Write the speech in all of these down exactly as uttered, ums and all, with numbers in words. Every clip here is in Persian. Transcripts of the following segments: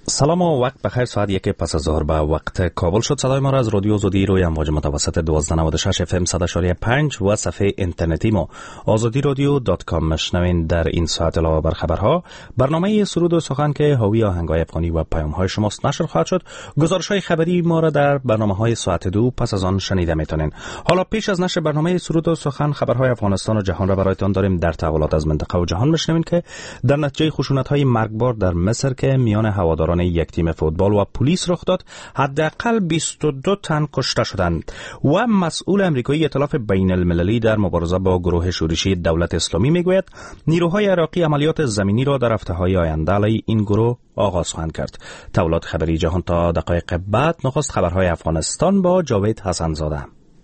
سلام و وقت بخیر. ساعت یک پس از ظهر به وقت کابل شد. صدای ما را از رادیو آزادی روی امواج متوسط دوازده نود و شش اف ام صد و شش دهم پنج و صفحه اینترنتی ما آزادی رادیو دات کام مشنوین. در این ساعت علاوه بر خبرها، برنامه سرود و سخن که حاوی آهنگ‌های افغانی و پیام‌های شماست نشر خواهد شد. گزارش‌های خبری ما را در برنامه‌های ساعت دو پس از آن شنیده می‌تونین. حالا پیش از نشر برنامه سرود و سخن، خبرهای افغانستان و جهان را برایتان داریم. در تحولات از منطقه و جهان مشنوین که در نتیجه خشونت‌های مرگبار در مصر که میان هواداران یک تیم فوتبال و پلیس رخ داد، حداقل بیست و دو تن کشته شدند و مسئول امریکایی ائتلاف بین المللی در مبارزه با گروه شورشی دولت اسلامی میگوید نیروهای عراقی عملیات زمینی را در هفته‌های آینده علیه این گروه آغاز خواهند کرد. تحولات خبری جهان تا دقایق بعد. نخست خبرهای افغانستان با جاوید حسن زاده.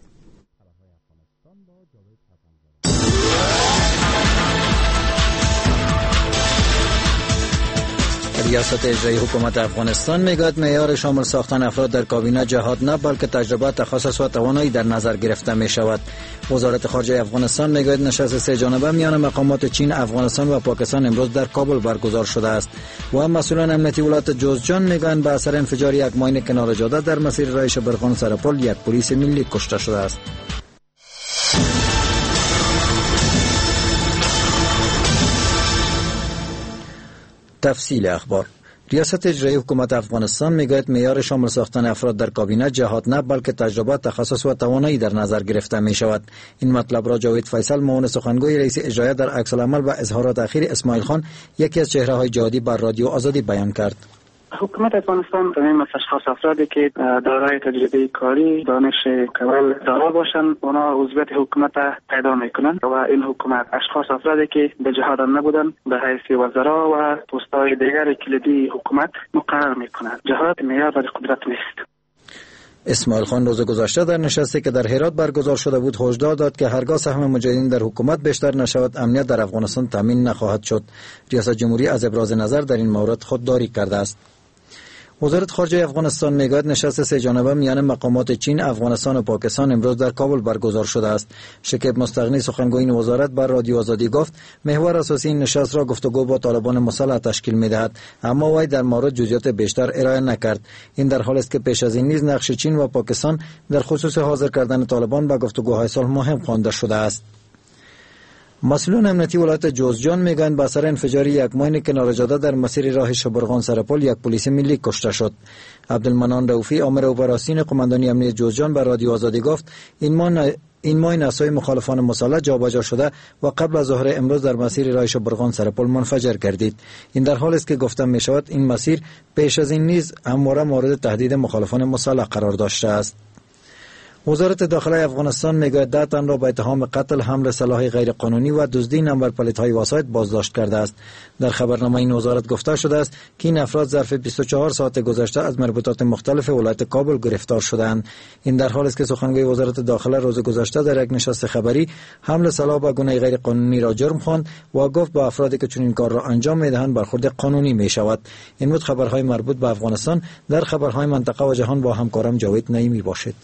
ریاست اجرایی حکومت افغانستان میگوید معیار شامل ساختن افراد در کابینه جهاد نه بلکه تجربه، تخصص و توانایی در نظر گرفته می شود. وزارت خارجه افغانستان میگوید نشست سه جانبه میان مقامات چین، افغانستان و پاکستان امروز در کابل برگزار شده است و مسئولان امنیتی ولایت جوزجان میگویند به اثر انفجار یک ماین کنار جاده در مسیر راه شبرغان سرپل یک پلیس ملی کشته شده است. تفصیل اخبار. ریاست اجرایی حکومت افغانستان میگوید معیار شامل ساختن افراد در کابینه جهاد نه بلکه تجربه، تخصص و توانایی در نظر گرفته می شود. این مطلب را جاوید فیصل، معاون سخنگوی رئیس اجرایی، در عکس العمل و اظهارات اخیر اسماعیل خان، یکی از چهره های جهادی، بر رادیو آزادی بیان کرد. حکومت افغانستان تمام اشخاص افرادی که دارای تجربه کاری، دانش کامل دارا باشند، اونا عضویت حکومت پیدا میکنند و این حکومت اشخاص افرادی که به جهاد نبودن به حیث وزرا و پست‌های دیگر کلیدی حکومت مقرر میکنند. جهاد معیار و قدرت نیست. اسماعیل خان روز گذشته در نشستی که در هرات برگزار شده بود هشدار داد که هرگاه سهم مجاهدین در حکومت بیشتر نشود، امنیت در افغانستان تامین نخواهد شد. ریاست جمهوری از ابراز نظر در این مورد خودداری کرده است. وزارت خارجه افغانستان میگوید نشست سه جانبه میان مقامات چین، افغانستان و پاکستان امروز در کابل برگزار شده است. شکیب مستغنی، سخنگوی این وزارت، بر رادیو آزادی گفت محور اساسی این نشست را گفتگو با طالبان مسلح تشکیل میدهد، اما وی در مورد جزئیات بیشتر ارائه نکرد. این در حالی است که پیش از این نیز نقش چین و پاکستان در خصوص حاضر کردن طالبان به گفتگوهای صلح مهم خوانده شده است. مسئولان امنیتی ولایت جوزجان میگویند به اثر انفجار یک ماین کنار جاده در مسیر راه شبرغان سرپل یک پلیس ملی کشته شد. عبدالمنان رؤوفی، آمر اپراسیون قماندانی امنیت جوزجان، بر رادیو آزادی گفت این ماین این ماین اسای مخالفان مسلح جابجا شده و قبل از ظهر امروز در مسیر راه شبرغان سرپل منفجر گردید. این در حالی است که گفتم می شود این مسیر پیش از این نیز همواره مورد تهدید مخالفان مسلح قرار داشته است. وزارت داخله افغانستان میگوید ده تن را به اتهام قتل، حمل سلاح غیر قانونی و دزدی نمبر پلیت‌های وسایط بازداشت کرده است. در خبرنامه این وزارت گفته شده است که این افراد ظرف بیست و چهار ساعت گذشته از مربوطات مختلف ولایت کابل گرفتار شدند. این در حالی است که سخنگوی وزارت داخله روز گذشته در یک نشست خبری حمل سلاح به گونه غیر قانونی را جرم خواند و گفت با افرادی که چنین کار را انجام میدهند برخورد قانونی می شود. این بود خبرهای مربوط به افغانستان. در خبرهای منطقه و جهان با همکارم جاوید نعیمی باشید.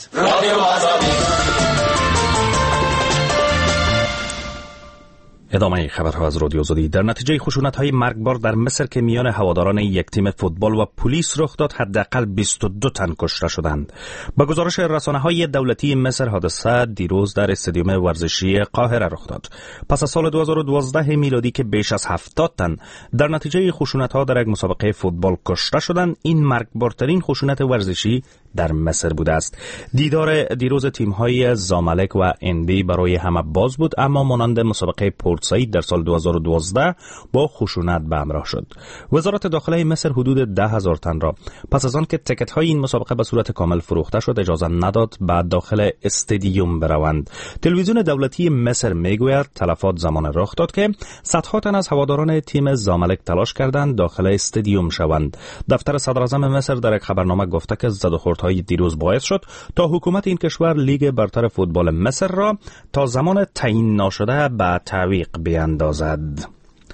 ادامه خبرها از رادیو آزادی. در نتیجه خشونت‌های مرگبار در مصر که میان هواداران یک تیم فوتبال و پلیس رخ داد، حداقل بیست و دو تن کشته شدند. با گزارش رسانه‌های دولتی مصر، حادثه دیروز در استادیوم ورزشی قاهره رخ داد. پس از سال دو هزار و دوازده میلادی که بیش از هفتاد تن در نتیجه خشونت‌ها در یک مسابقه فوتبال کشته شدند، این مرگبارترین خشونت ورزشی در مصر بوده است. دیدار دیروز تیم‌های زامالک و انبی برای همه باز بود، اما مانند مسابقه پورت سعید در سال دو هزار و دوازده با خشونت به همراه شد. وزارت داخله مصر حدود ده هزار تن را پس از آن که تکت‌های این مسابقه به صورت کامل فروخته شد اجازه نداد به داخل استادیوم بروند. تلویزیون دولتی مصر میگوید تلفات زمان رخ داد که صدها تن از هواداران تیم زامالک تلاش کردند داخل استادیوم شوند. دفتر صدراعظم مصر در یک خبرنامه گفته که زدوخوردهای دیروز باعث شد تا حکومت این کشور لیگ برتر فوتبال مصر را تا زمان تعیین نشده به تعویق بیاندازد.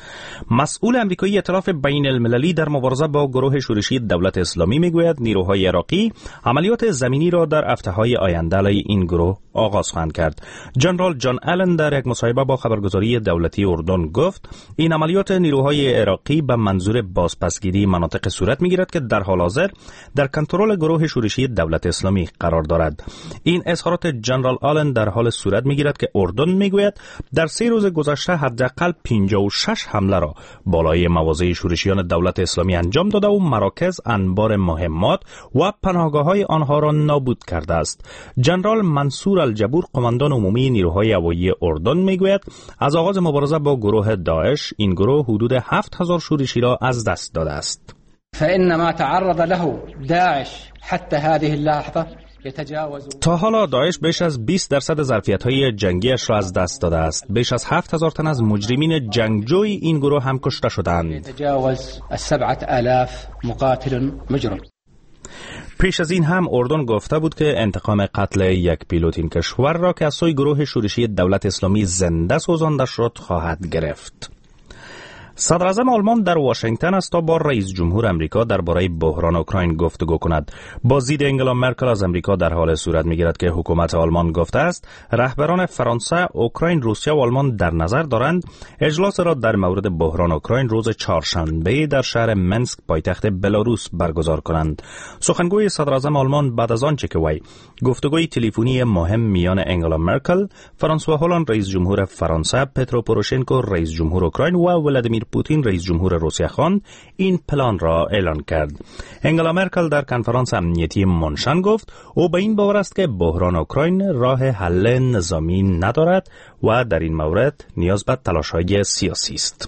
مسئول امریکایی ائتلاف بین المللی در مبارزه با گروه شورشی دولت اسلامی میگوید نیروهای عراقی عملیات زمینی را در هفته‌های آینده علیه این گروه آغاز خواهند کرد. جنرال جان آلن در یک مصاحبه با خبرگزاری دولتی اردن گفت این عملیات نیروهای عراقی به منظور بازپسگیری مناطق صورت میگیرد که در حال حاضر در کنترل گروه شورشی دولت اسلامی قرار دارد. این اظهارات جنرال آلن در حال صورت میگیرد که اردن میگوید در سه روز گذشته حداقل پنجاه و شش حمله را بالای مواضع شورشیان دولت اسلامی انجام داده و مراکز، انبار مهمات و پناهگاه‌های آنها را نابود کرده است. جنرال منصور الجبور قماندان عمومی نیروهای هوایی اردن میگوید از آغاز مبارزه با گروه داعش این گروه حدود هفت هزار شورشی را از دست داده است. فإن ما تعرض له داعش حتى هذه اللحظة تا حالا داعش بیش از بیست درصد ظرفیت‌های جنگیش را از دست داده است. بیش از هفت هزار تن از مجرمین جنگجوی این گروه هم کشته شدند. يتجاوز السبعة آلاف مقاتل مجرم. پیش از این هم اردن گفته بود که انتقام قتل یک پیلوت این کشور را که از سوی گروه شورشی دولت اسلامی زنده سوزانده شد خواهد گرفت. صدر اعظم آلمان در واشنگتن است تا با رئیس جمهور امریکا درباره بحران اوکراین گفتگو کند. بازدید انگلا مرکل از امریکا در حال صورت میگیرد که حکومت آلمان گفته است رهبران فرانسه، اوکراین، روسیه و آلمان در نظر دارند اجلاس را در مورد بحران اوکراین روز چهارشنبه در شهر منسک پایتخت بلاروس برگزار کنند. سخنگوی صدر اعظم آلمان بعد از آنچه که وی گفتگوی تلفنی مهم میان انگلا مرکل، فرانسوا هولند رئیس جمهور فرانسه، پترو پوروشنکو رئیس جمهور اوکراین و ولادیمیر پوتین رئیس جمهور روسیه خواند این پلان را اعلان کرد. انگلا مرکل در کنفرانس امنیتی منشن گفت او به این باور است که بحران اوکراین راه حل نظامی ندارد و در این مورد نیاز به تلاش‌های سیاسی است.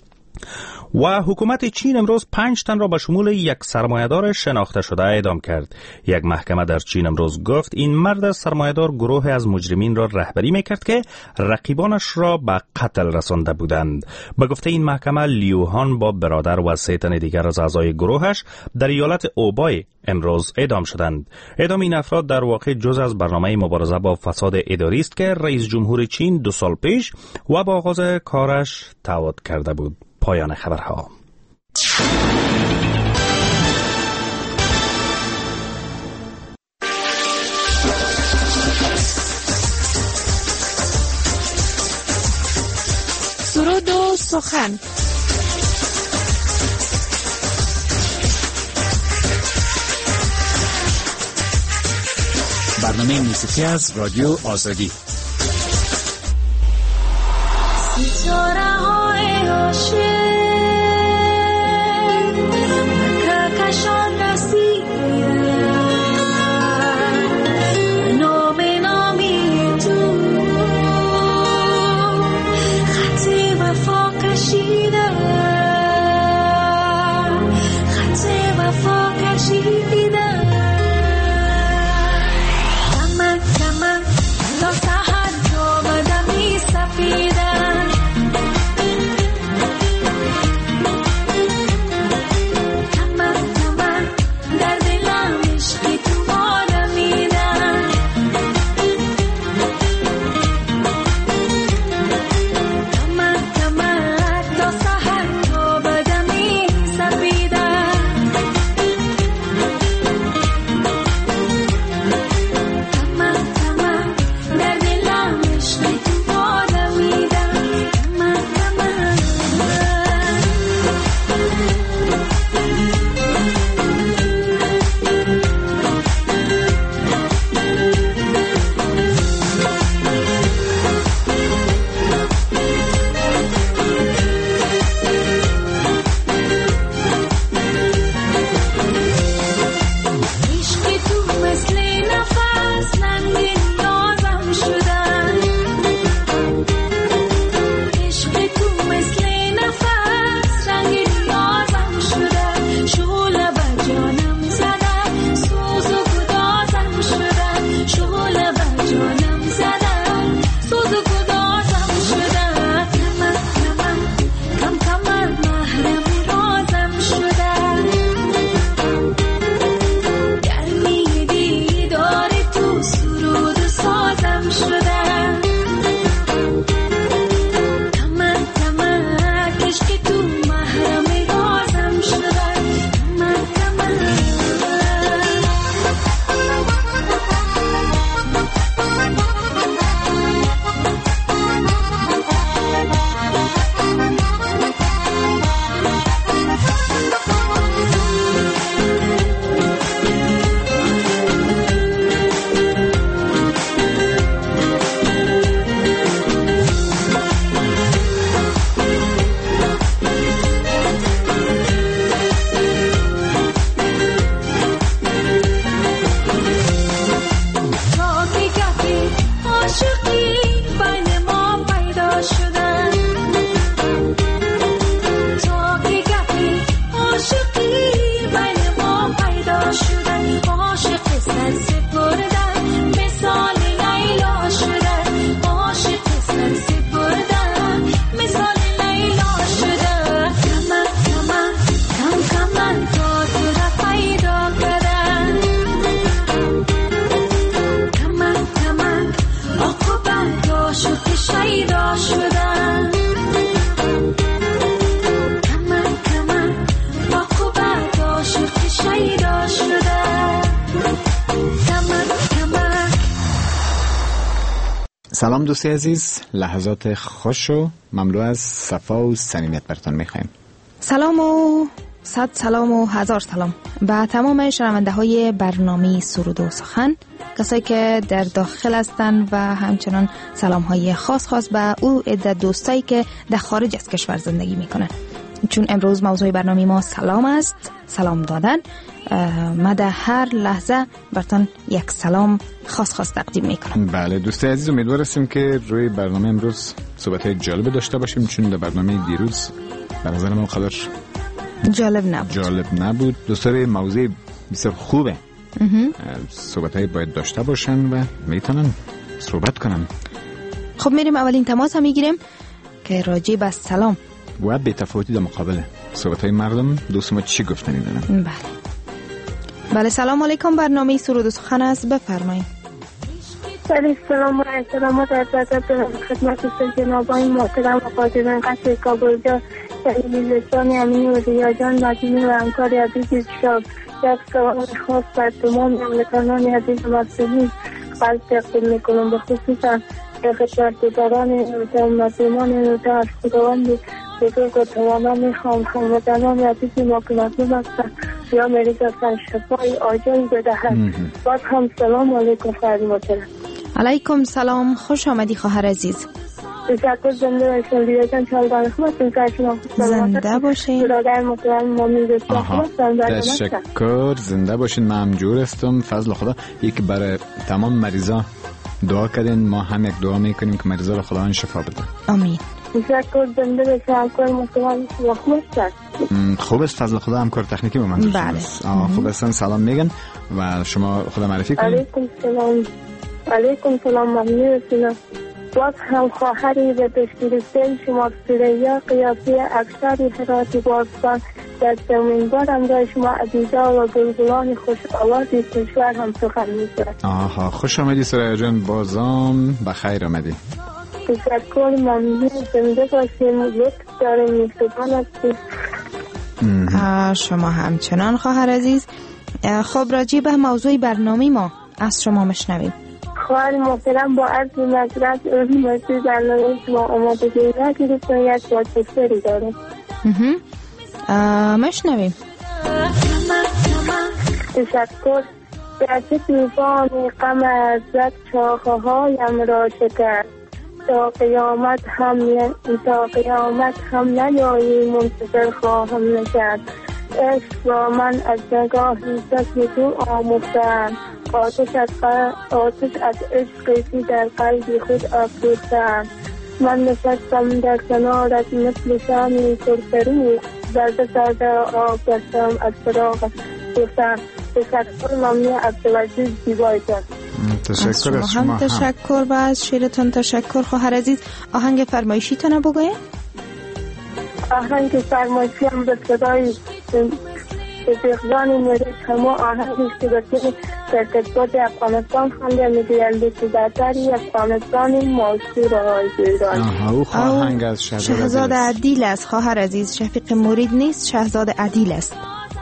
و حکومت چین امروز پنج تن را به شمول یک سرمایه‌دار شناخته شده اعدام کرد. یک محکمه در چین امروز گفت این مرد سرمایه‌دار گروه از مجرمین را رهبری می‌کرد که رقیبانش را به قتل رسانده بودند. به گفته این محکمه لیوهان با برادر و سه تن دیگر از اعضای گروهش در ایالت اوبای امروز اعدام شدند. اعدام این افراد در واقع جزء از برنامه مبارزه با فساد اداری است که رئیس جمهور چین دو سال پیش و با آغاز کارش تعهد کرده بود. پایان خبرها. سرود و سخن. برنامه موسیقی از رادیو آزادی. سلام دوستی عزیز، لحظات خوش و مملو از صفا و صمیمیت براتون میخوایم. سلام و صد سلام و هزار سلام به تمام شنونده های برنامه سرود و سخن، کسایی که در داخل هستند و همچنان سلام های خاص خاص به او عده دوستایی که در خارج از کشور زندگی میکنن. چون امروز موضوع برنامه ما سلام است، سلام دادن، ما در هر لحظه براتون یک سلام خاص خاص تقدیم میکنم. بله دوستی عزیز، امیدوار هستیم که روی برنامه امروز صحبت‌های جالب داشته باشیم، چون در برنامه دیروز به نظر من خبر جالب نبود. جالب نبود. دوستای موضوع بسیار خوبه. صحبت‌های باید داشته باشن و میتونن صحبت کنن. خب میریم اولین تماس هم میگیریم که راجع به سلام و به تفاوتی در مقابل صحبت‌های مردم دوست ما چی گفتنی دارن. بله بله سلام علیکم، برنامه سرود و سخن است، بفرمایید. بله سلام و احترام در ادب خدمت جنابان محترم و قادران قصر کابلجا تلویزیون امینی و ریاجان مدینی و همکار عزیز شاب، یک سلام خاص بر تمام هموطنان عزیز مسئولین قلب تقدیم میکنم، به خصوص خدمتگزاران مظلومان در خداوند بزرگ و تماما میخوام هموطنان عزیز ما که مظلوم هستن یا مریض هستن شفای عاجل بدهد. باز هم سلام علیکم خواهر محترم. علیکم سلام، خوش آمدی خواهر عزیز. تشکر، زنده باشین ریاضان چالدار خدمتتون کردم. زنده باشین برادر محترم مامین رسول تشکر، زنده باشین. من هم جور هستم فضل خدا. یک برای تمام مریضا دعا کردین، ما هم یک دعا میکنیم که مریضا رو خداوند شفا بده. آمین. تشکر، زنده باشین. همکار محترم خوب خوب است فضل خدا، همکار تکنیکی با من. بله خوب هستن، سلام میگن و شما خدا معرفی کنید. علیکم سلام. علیکم سلام ممنون رسیدم. باز هم خواهری به دشتیرسته شما سریا قیافی اکثری حراتی باستان در زمین بارم دار شما عزیزا و بلبلان خوش آوازی کشور هم سخن می‌گوید. آها، خوش آمدی سریا جان، بازم بخیر آمدی. تشکر، ممنون، زنده باشیم. لطف داریم، میزبان هستیم. شما همچنان خواهر عزیز. خب راجع به موضوع برنامه ما از شما مشنویم. خواهر محترم با عرض معذرت اون مسیح برنامه شما آمادگی نگرفتن، یک واجبسری داره. مشنویم. تشکر. گرچه توفان غم ازت شاخه هایم را شکست، تا قیامت هم تا قیامت هم نیایی منتظر خواهم نشست. عشق را من از نگاهی چشم تو آموختم، آتش از آتش از عشقی در قلبی خود افروختم. من نشستم در کنارت مثل شامی پرفروغ، زرده زرده آب گشتم از فراغت گفتم. تشکر، ممنون از توجه زیبایتان. تشکر از شما هم. تشکر و از شیرتون تشکر خواهر عزیز. آهنگ فرمایشی تونه بگویه؟ آهنگ فرمایشی هم به صدای بزرگانی میره کما آهنگی که بسید در کتبات افغانستان خانده میگویند که برتری افغانستانی موسیقی های ایران. آها، او آهنگ از شهزاد عدیل است خواهر عزیز، شفیق مرید نیست، شهزاد عدیل است.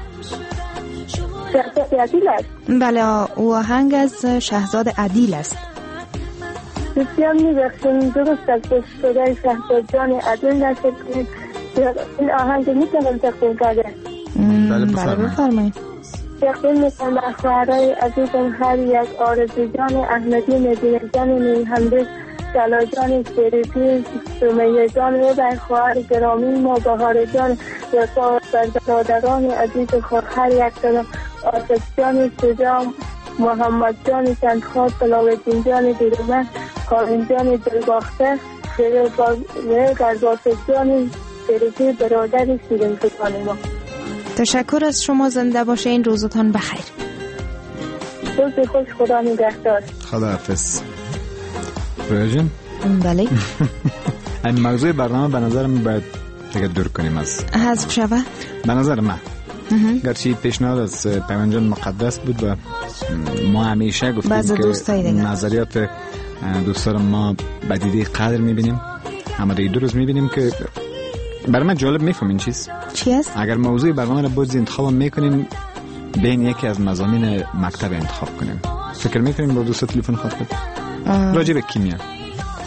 شهزاد عدیل است؟ بله، او آهنگ از شهزاد عدیل است. بسیار میبخشیم، درست از صدای شهزاد جان عدیل نشد. این آهنگ میتونم تقدیم کرده؟ بله بفرمایید. تقدیم میکنم به خواهرای عزیزم هر یک آرزو جان احمدی، مدینه جان نیمهندش، جلا جان شریفی، سمیه جان و بر خواهر گرامی ما بهار جان و برادران عزیز خود هر یک تنم، آتش جان شجاع، محمد جان چندخواد، بلاوالدین جان دیرمن، کارین جان دلباخته و گرباسه جان شریفی برادر شیرین سخان ما. تشکر از شما، زنده باشه، این روزتان بخیر. روز خوش، خدا نگهدار. خدا حافظ. رویا جان؟ بله. این موضوع برنامه به نظر من باید دیگه دور کنیم از حذف شود. به نظر من گرچه پیشنهاد از پیمان جان مقدس بود و ما همیشه گفتیم که نظریات دوستان ما بدیده قدر میبینیم، اما دیگه دو روز میبینیم که برای من جالب میفهم این چیز چی است؟ اگر موضوع برنامه رو باز انتخاب میکنیم بین یکی از مضامین مکتب انتخاب کنیم، فکر میکنیم با دوست تلفن خواهد کنیم راجع به کیمیا.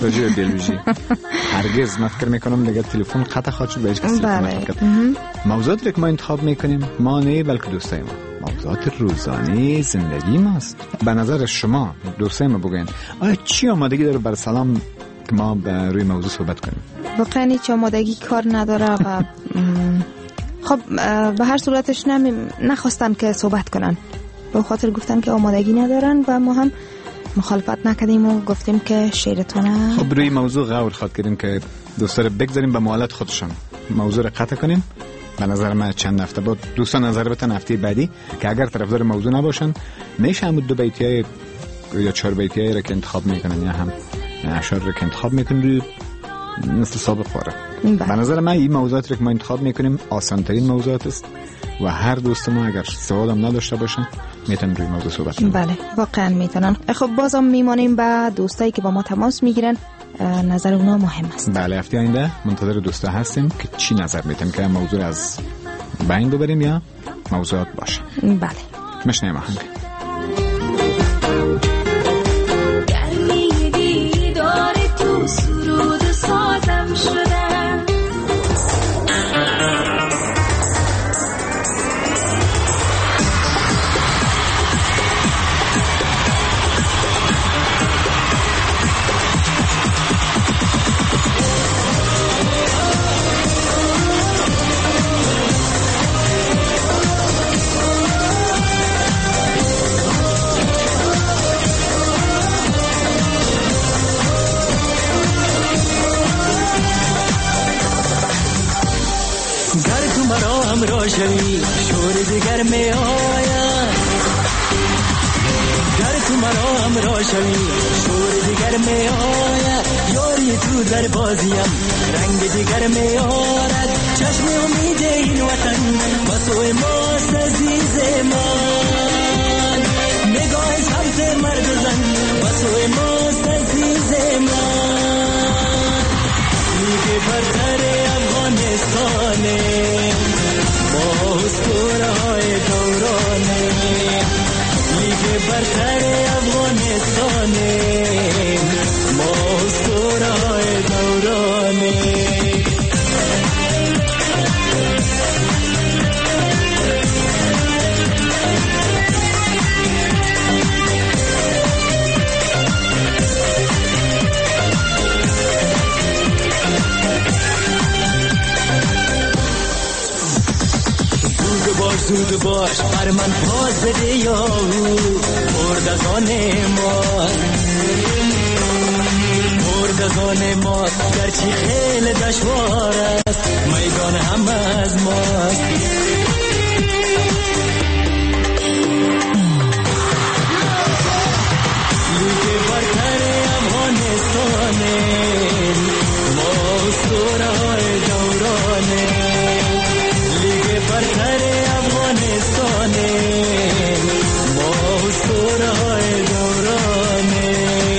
راجع به بیولوژی هرگز من فکر میکنم دیگه تلفن قطع خواهد شد به هیچ کسی تلفن نکنه. موضوعاتی که ما انتخاب میکنیم ما نه بلکه دوستای ما موضوعات روزانه زندگی ماست. به نظر شما دوستای ما بگوین آیا چی آمادگی داره بر سلام که ما روی موضوع صحبت کنیم؟ واقعا هیچ آمادگی کار نداره و خب به هر صورتش نمی... نخواستن که صحبت کنن، به خاطر گفتن که آمادگی ندارن و ما هم مخالفت نکردیم و گفتیم که شیرتونه. خب روی موضوع غور خواد کردیم که دوستا رو بگذاریم به مهالت خودشان، موضوع رو قطع کنیم. به نظر من چند هفته بعد دوستان نظر بتن هفته بعدی که اگر طرفدار موضوع نباشن میشه همون دو بیتیای یا چهار بیتیای رو که انتخاب میکنن یا هم اشعار رو که انتخاب میکنن روی مثل سابق خوره. به نظر من این موضوعات رو که ما انتخاب میکنیم آسان ترین موضوعات است و هر دوست ما اگر سوال هم نداشته باشن میتونن روی موضوع صحبت کنن. بله واقعا میتونن. خب بازم میمانیم با دوستایی که با ما تماس میگیرن، نظر اونا مهم است. بله هفته آینده منتظر دوستا هستیم که چی نظر میتونن که موضوع از بین ببریم یا موضوعات باشه. بله مشنیم آهنگ. شوی شور دیگر می آید، گر تو مرا همراه شوی شور دیگر می آید، یاری تو در بازیم رنگ دیگر می آرد، چشم امید این وطن واسه ماست عزیز من، نگاه سمت مرد و زن واسه ماست عزیز من، میگه برتر افغانستانه ما اسطوره های دورانه، لیگ برتر افغانستانه ما اسطوره های دورانه. زود باش بر من پاس بده یا مردگان ما، مردگان ما گرچه خیلی دشوار است میدان هم از ماست، لیگ برتر افغانستانه ما اسطوره های دورانه، لیگ برتر افغانستانه ما اسطوره های دورانه.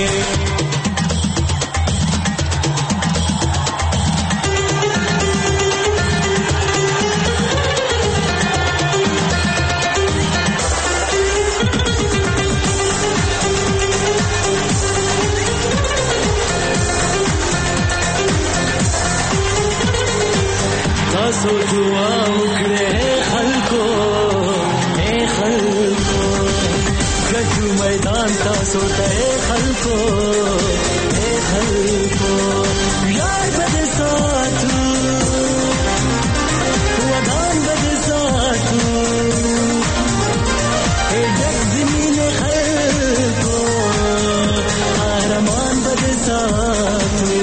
تاسو دعا وکړئ خلکو اے خلکو، ګټو میدان تاسو ته خلکو اے خلکو، یار به ساتو ودان به ساتو اے ډک زمین خلکو قهرمان به ساتو،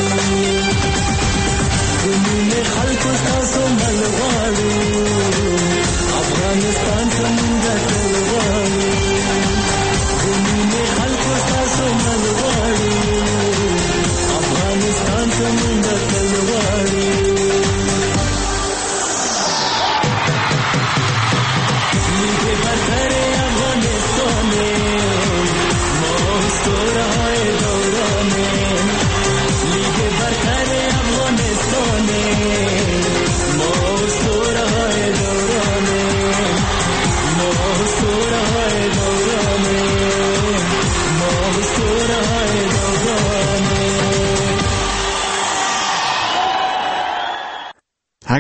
زمین خلکو تاسو ملوالو افغانستان څنګه تلوالو، زمین خلکو تاسو ملوالو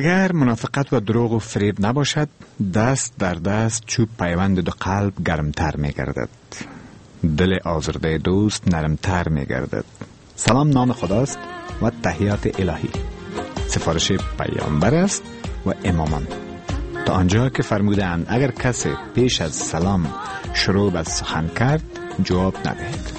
اگر منافقت و دروغ و فریب نباشد، دست در دست چوب پیوند دو قلب گرمتر می گردد، دل آزرده دوست نرمتر می گردد. سلام نام خداست و تحیات الهی، سفارش پیامبر است و امامان. تا آنجا که فرمودند اگر کسی پیش از سلام شروع به سخن کرد جواب ندهید.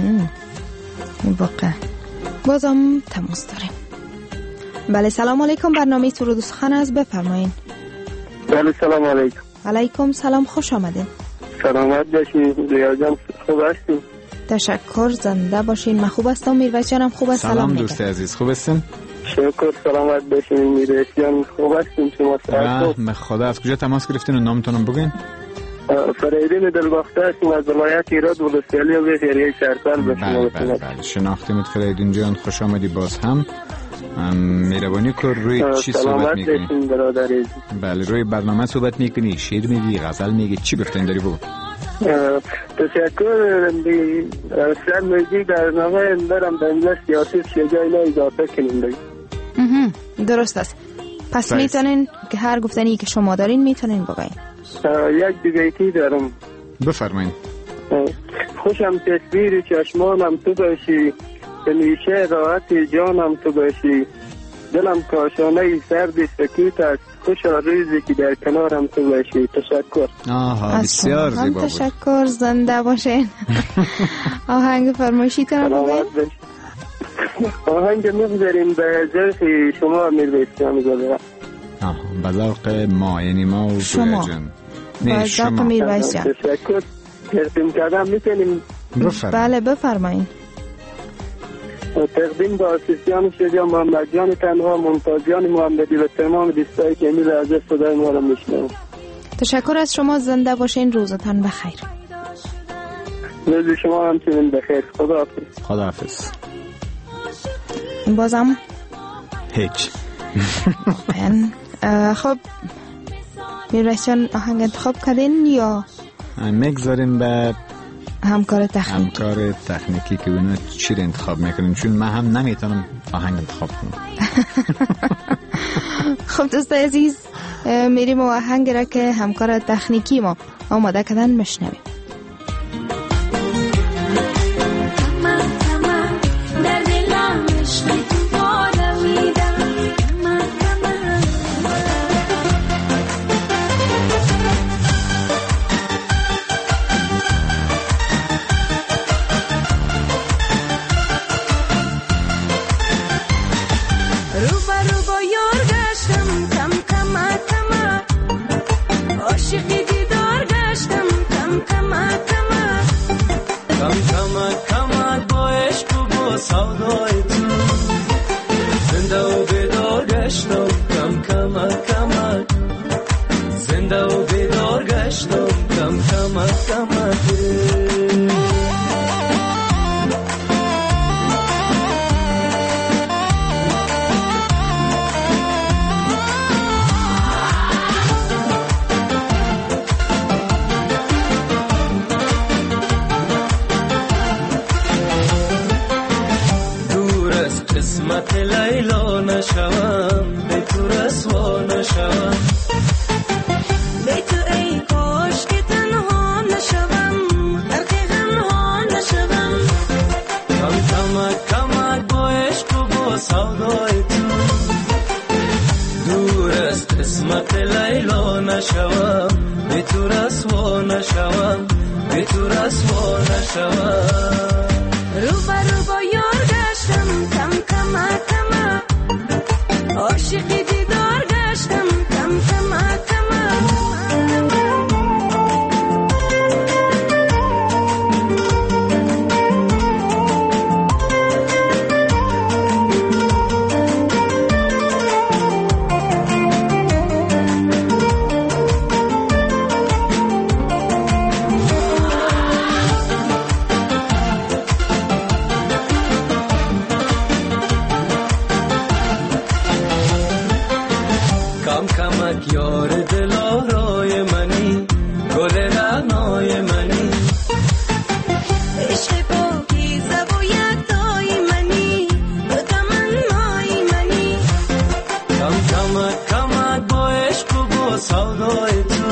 واقعا بازم تماس داریم. بله سلام علیکم، برنامه سرود و سخن است، بفرمایید. بله سلام علیکم. علیکم سلام، خوش آمدین. سلامت باشین ریا جان، خوب هستین؟ تشکر، زنده باشین. من خوب هستم، میرویس جانم خوب است. سلام, سلام دوست عزیز، خوب هستین؟ شکر، سلامت باشین میرویس جان، خوب هستین شما؟ من خدا. از کجا تماس گرفتین و نامتون بگین؟ فریدین دلباخته هستیم از ولایت ایراد ولسوالی و بهریه شهرسال. بله بله بله شناختیمت فریدین جان، خوش آمدی باز هم. میروانی که روی چی صحبت میکنی؟ بله روی برنامه صحبت میکنی، شعر میگی، غزل میگی، چی گفتین داری بگو؟ تشکر. سر میگی در نامه دارم به املا سیاسی شجای نه اضافه کنیم بگی. درست است. پس میتونین که هر گفتنی که شما دارین میتونین بگین. یک دیگه دارم، بفرمایید. خوشم تصویر چشمانم تو باشی، همیشه راحت جانم تو باشی، دلم کاشانه سرد سکوت است، خوش روزی که در کنارم تو باشی. تشکر. آها بسیار زیبا بود. تشکر، زنده باشین. آهنگ فرمایشی تونم بگین؟ آهنگ میگذاریم به ذوق شما میرویس جان. آها به ذوق ما، یعنی ما و شما جان. به ذوق میرویس جان. تشکر. تقدیم کردم میتونیم؟ بله بفرمایید. تقدیم به آسیسیان شجاع محمد جان تنها، ممتازیان محمدی و تمام دوستایی که امید از صدای ما رو میشنون. تشکر از شما، زنده باشین، روزتان بخیر. روز شما همچنین بخیر. خداحافظ. خداحافظ. بازم هیچ. خب میرویس جان آهنگ انتخاب کردین یا میگذاریم به همکار تکنیکی؟ همکار تکنیکی که اونا چی رو انتخاب میکنیم، چون من هم نمیتونم آهنگ انتخاب کنم. خب دوست عزیز، میریم و آهنگ را که همکار تکنیکی ما آماده کردن مشنویم. قسمت لیلا نشوم، به تو رسوا نشوم، به تو ای کاش که تنها نشوم، غرق غمها نشوم. کم کمک کمک با عشق و با سودای تو، دور از قسمت لیلا نشوم، به تو رسوا نشوم، به تو رسوا نشوم. رو برو با یار گشتم، کم کمک کمک، عاشقی دیدار گشتم، کم کمک کمک. سودای تو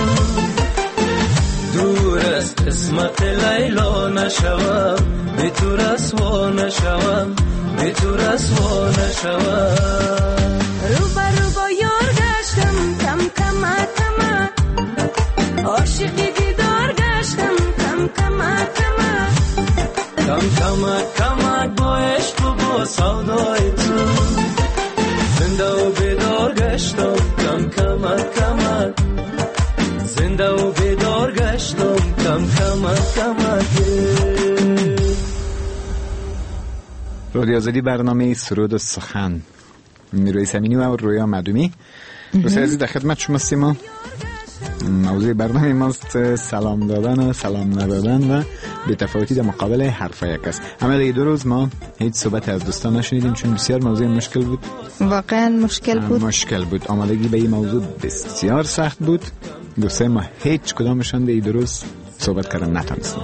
دور است اسمت لیلا نشوم بی تو رسوا نشوم بی تو رسوا نشوم رو بر رو با یار گشتم کم کم کم عاشقی دیدار گشتم کم کم کم کم کم کم با عشق و با سودای تو زنده و بیدار گشتم کم کم کم زنده و بیدار گشتم کم کم کم رادیو آزادی برنامه سرود و سخن میروی سمینی و رویا مدومی دوستان عزیز در خدمت شما سیما. موضوع برنامه ماست سلام دادن و سلام ندادن و بی‌تفاوتی در مقابل حرفای یک است. اما دیگه دو روز ما هیچ صحبت از دوستان نشنیدیم چون بسیار موضوع مشکل بود. واقعا مشکل بود. مشکل بود. آمادگی به این موضوع بسیار سخت بود. دوستان ما هیچ کدامشان در این دو روز صحبت کردن نتونستیم.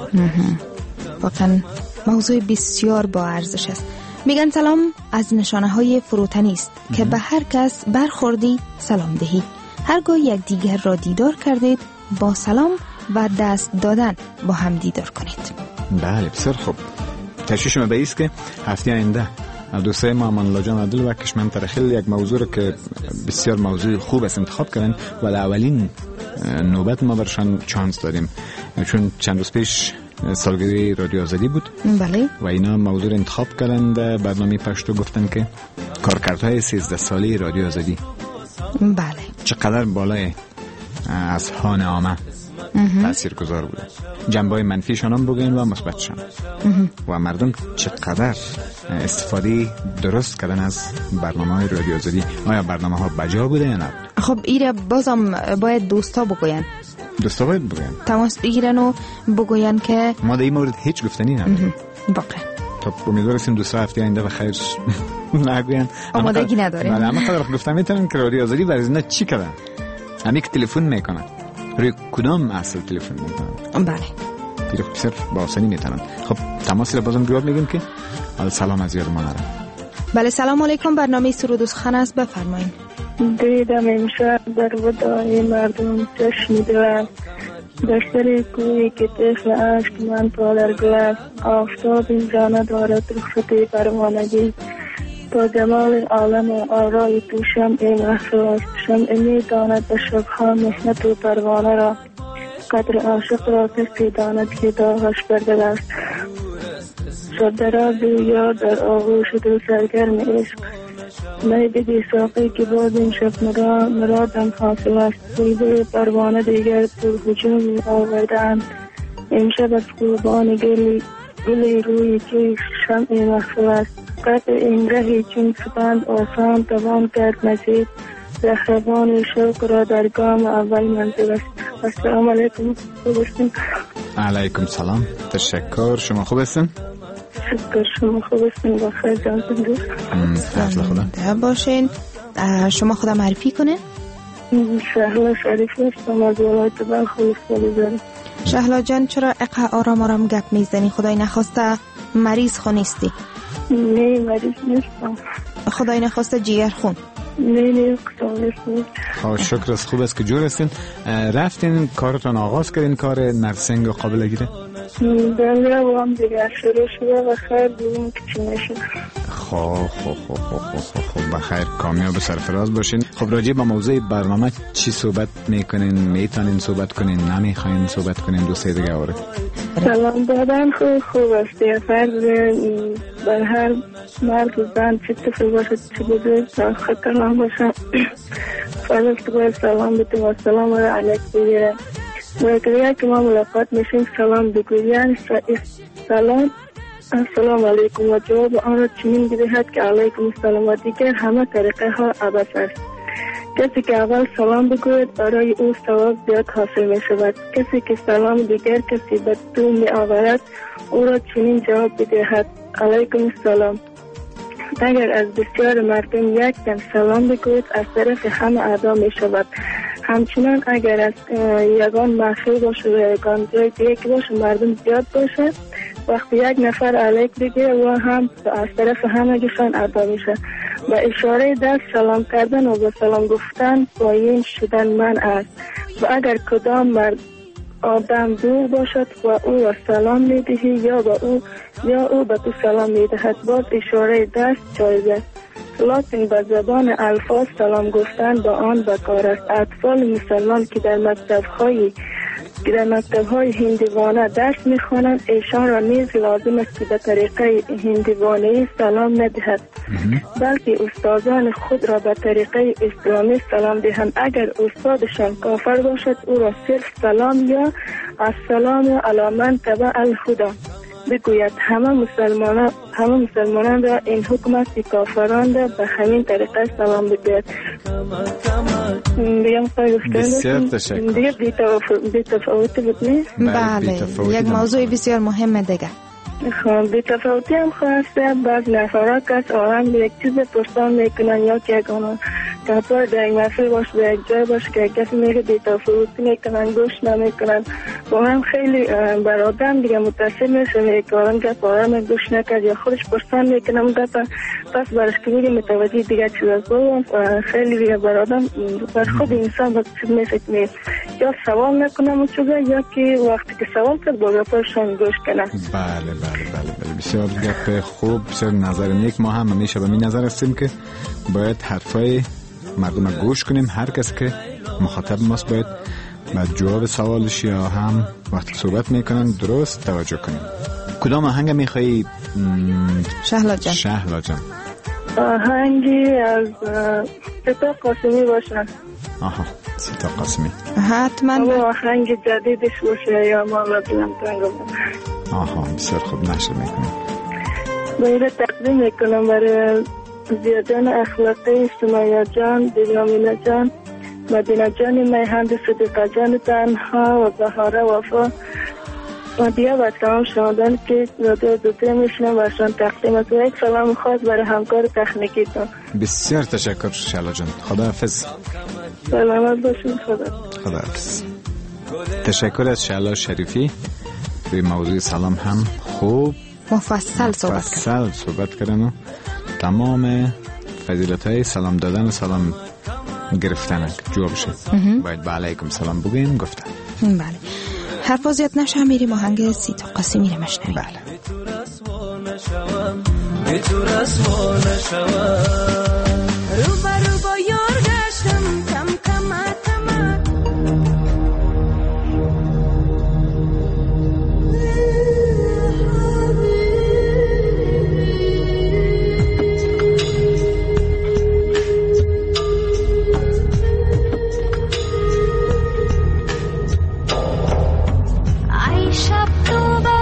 واقعا موضوع بسیار با ارزش است. میگن سلام از نشانه های فروتنی است که به هر کس برخوردی سلام دهی. هرگاه یک دیگر را دیدار کردید با سلام و دست دادن با هم دیدار کنید. بله بسیار خوب. تشویش ما به ایست که هفته آینده دوستای ما امان الله جان عادل و کشمن ترخیل یک موضوع رو که بسیار موضوع خوب است انتخاب کردن و اولین نوبت ما برشان چانس دادیم چون چند روز پیش سالگرد رادیو آزادی بود. بله. و اینا موضوع رو انتخاب کردن برنامه پشتو گفتن که کارکردهای سیزده ساله رادیو آزادی بله چقدر بالای از هان عامه تأثیر گذار بوده. جنبه منفیشان هم بگوین و مثبتشان و مردم چقدر استفاده درست کردن از برنامه های رادیو آزادی. آیا برنامه ها بجا بوده یا نه؟ خب ایره بازم باید دوستا بگوین دوستا باید بگوین تماس بگیرن و بگوین که ما در این مورد هیچ گفتنی نداریم. واقعا خب امیدواریم دوستا هفته آینده بخیر نگوین. آمادگی نداریم. بله اما قدر گفتم میتونم که رادیو آزادی برای اینا چی کردن. همین که تلفن میکنن روی کدام اصل تلفن میکنن. بله دیگه بسیار با آسانی میتونن. خب تماسی رو بازم جواب میگیم که سلام از یاد ما نره. بله سلام علیکم برنامه سرود و سخن است بفرمایید. دیدم امشب در ودای مردم چشم دلم در سر کوی که طفل عشق من پادر گل آفتاب اینجا ندارد رخصت پروانگی با جمال عالم و آرای تو شمع محفل است. شمع میداند به شبها محنت و پروانه را قدر عاشق را کسی داند که داغش بر دل است. شد را بیار در آغوش دل سرگرم عشق می بدی ساقی که باز این شب مرادم حاصل است. بلبل پروانه دیگر پر هجوم می آوردند امشب از خوبان گلی گلی روی که شمع محفل است. قطع این رهی چون سپند آسان توان کرد مزید رخوان شوق را در گام اول منزل است. السلام علیکم. خوب هستین؟ علیکم سلام. تشکر. شما خوب هستین؟ شکر شما خوب هستین؟ بخیر جان زنده فضل خدا باشین. شما خدا معرفی کنین. شهلا شریفی هستم از ولایت بلخ استان. شهلا جان چرا اقا آرام آرام گپ میزنی؟ خدای نخواسته مریض خونیستی؟ نه مریض نیستم. خدای نخواسته جگر خون؟ نه نه قطع نیستم. خواه شکر است. خوب است که جور هستین. رفتین کارتان آغاز کردین کار نرسنگ و قابل گیره؟ بله و هم دیگر شروع شده و خیر بودیم که چی میشه. خواه خواه خواه خواه خواه خواه بخیر کامیاب سرفراز باشین. خب راجع به موضوع برنامه چی صحبت میکنین؟ میتونین صحبت کنین؟ نمیخواین صحبت کنین؟ دوسته دیگه آوره سلام دادن خوب خوب است. یه فرد بر هر مرد و زن چی طفل باشد چی بوده خطرناک باشه فرد تو باید سلام بتیم و سلام علیک بگیره و که که ما ملاقات میشیم سلام بگوید یعنی سلام السلام علیکم و جواب آن را چنین بدهد که علیکم السلام و دیگر همه طریقه ها عباس است. کسی که اول سلام بگوید برای او ثواب زیاد حاصل می شود. کسی که سلام دیگر کسی به تو می آورد او را چنین جواب بدهد علیکم السلام. اگر از بسیار مردم یک تن سلام بگوید از طرف همه ادا می شود. همچنان اگر از یگان محفل باشه و یگان جای دیگه که باشه مردم زیاد باشه وقتی یک نفر علیک بگه و هم از طرف همه گشان ادا میشه به اشاره دست سلام کردن و به سلام گفتن پایین شدن من است و اگر کدام مرد آدم دور باشد و او را سلام میدهی یا به او یا او به تو سلام میدهد باز اشاره دست جایز است، لکن به زبان الفاظ سلام گفتن با آن بکار است. اطفال مسلمان که در مکتب‌های که در مکتب‌های هندوانه درس می‌خوانند ایشان را نیز لازم است که به طریقه هندوانه‌ای سلام ندهد بلکه استادان خود را به طریقه اسلامی سلام دهند. اگر استادشان کافر باشد او را صرف سلام یا السلام علی من تبع الهدی بگوید. همه مسلمانان همه مسلمانان را این حکم است که کافران را به همین طریقه سلام بگوید. دیگه می‌خوای گفتن بسیار تشکر. دیگه بی‌تفاوتی بود نه؟ بله، یک موضوع بسیار مهم دیگه. خب بی‌تفاوتی هم خواسته بعض نفرها کس آرام به یک چیز پرسان میکنن یا که اگه کپر در یک محفل باش در یک جای باش که کسی میگه بی‌تفاوتی میکنن گوش نمیکنن و هم خیلی بر آدم دیگه متاثر میشه که آرام گپ آرام گوش نکرد یا خودش پرسان میکنم گپ پس برش که میگه متوجه دیگه چیز از بود خیلی دیگه بر آدم بر خود انسان با چیز میفکر یا سوال نکنم اون چیزا یا که وقتی که سوال کرد با گپاشان گوش کنن. بله بله بله بله بسیار گپ خوب، بسیار نظر نیک. ما هم همیشه به این نظر هستیم که باید حرفای مردم گوش کنیم. هر کس که مخاطب ماست باید به جواب سوالش یا هم وقتی صحبت میکنن درست توجه کنیم. کدام آهنگ میخوایی شهلا جان؟ شهلا جان آهنگی از سیتا قاسمی باشن. آها سیتا قاسمی حتما آهنگ جدیدش باشه یا ما لازم تنگو. آها بسیار خوب نشر میکنم. باید تقدیم میکنم برای زیاد جان اخلاقی، سمایه جان، دیلامینه جان، مدینه جان میهند، صدیقه جان تنها و بهاره وفا و دیگه و تمام شنوندگان که رادیو دوتی میشنم برشان تقدیم است. یک سلام خاص برای همکار تکنیکی تون. بسیار تشکر شهلا جان. خداحافظ. سلامت باشین. خدا خداحافظ. تشکر از شهلا شریفی. توی موضوع سلام هم خوب مفصل صحبت مفصل صحبت کردن و تمام فضیلت های سلام دادن و سلام گرفتن جواب شد. باید با علیکم سلام بگیم گفتن. بله حرف زیاد نشه میریم آهنگ سیتا قاسمی رو مشنویم. بله به تو رسوا نشوم رو برو با یار گشتم کم کم اتمه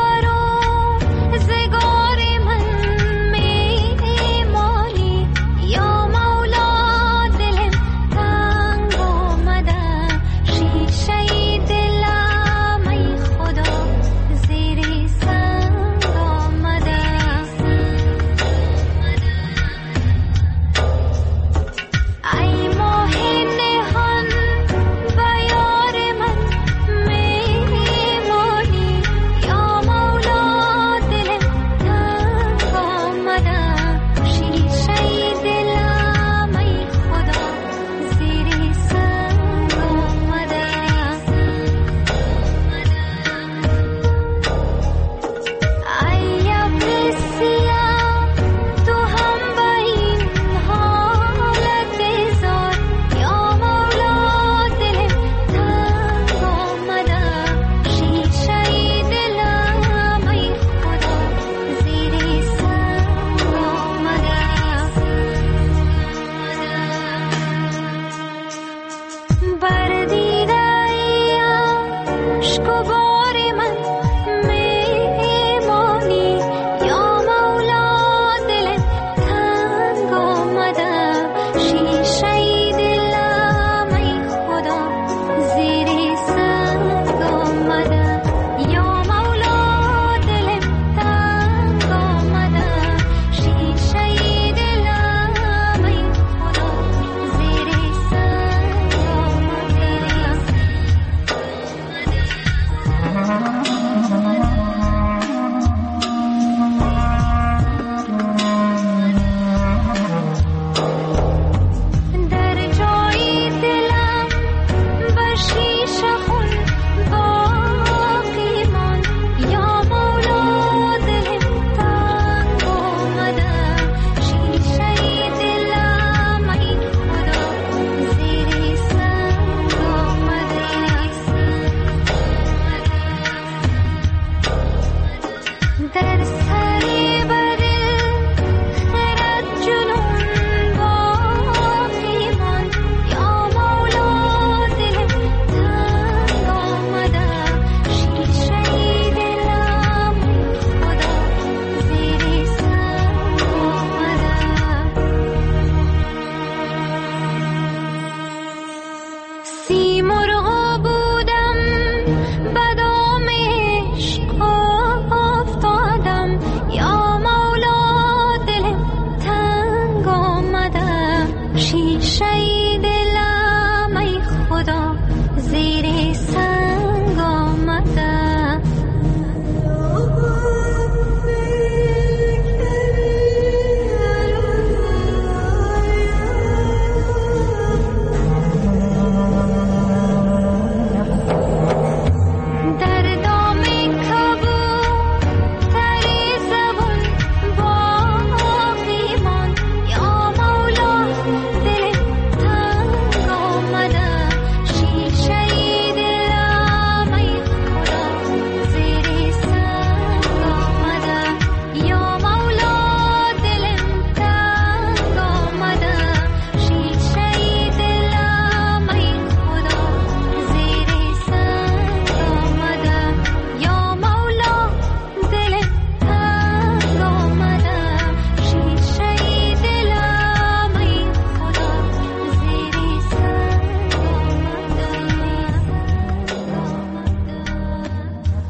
یا